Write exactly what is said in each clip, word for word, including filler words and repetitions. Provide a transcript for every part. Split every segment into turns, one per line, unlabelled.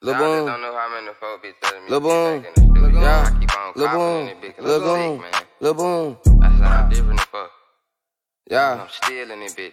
Lil Boom.
Don't know how many folk be telling me.
Lil Boom.
Yeah. I keep on
Lil
coughing in
Boom.
it because
Lil
I'm sick,
Boom.
man.
Lil Boom.
I sound different as fuck.
Yeah.
I'm still in it, bitch.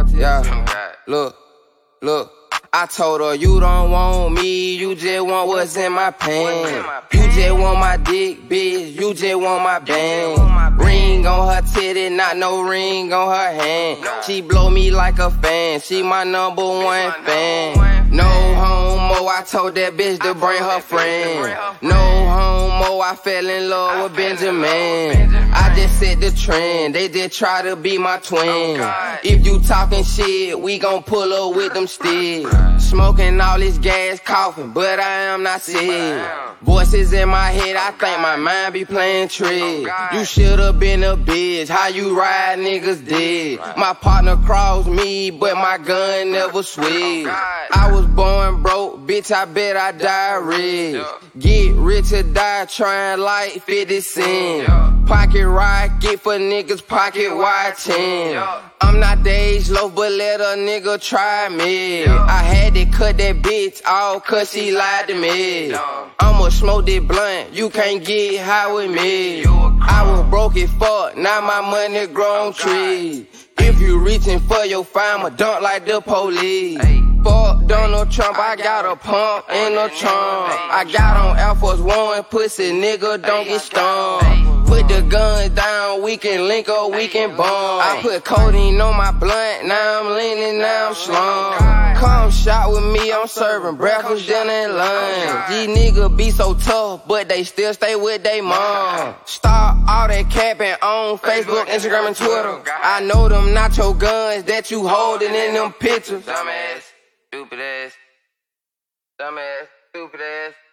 Yeah. Look. Look. I told her you don't want me, you just want what's in my pants. You just want my dick, bitch, you just want my band. Ring on her titty, not no ring on her hand. She blow me like a fan, she my number one fan. No homo, I told that bitch to bring her friend. No homo, I fell in love with Benjamin. I just set the trend, they just try to be my twin. If you talking shit, we gon' pull up with them sticks. Smoking all this gas, coughing, but I am not sick. Voices in my head, I think my mind be playing tricks. You should've been a bitch, how you ride niggas dead. My partner crossed me, but my gun never switched. I was born broke, bitch, I bet I die rich. Get rich or die trying like fifty cent. Pocket rocket for niggas pocket watching. I'm not the age loaf, but let a nigga try me. I had to cut that bitch off cause she lied to me. I'ma smoke this blunt, you can't get high with me. I was broke as fuck, now my money grown trees. If you reaching for your fama, don't like the police. Fuck Donald Trump, I got a pump in the trunk. I got on Air Force One, pussy nigga don't get stung. Put the guns down, we can link up, we can bond. I put codeine on my blunt, now I'm leaning, now I'm slung. Come shop with me, I'm serving breakfast, dinner, and lunch. These niggas be so tough, but they still stay with they mom. Stop all that capping on Facebook, Instagram, and Twitter. I know them not your guns that you holding in them pictures.
Dumbass, stupid ass, dumbass, stupid ass.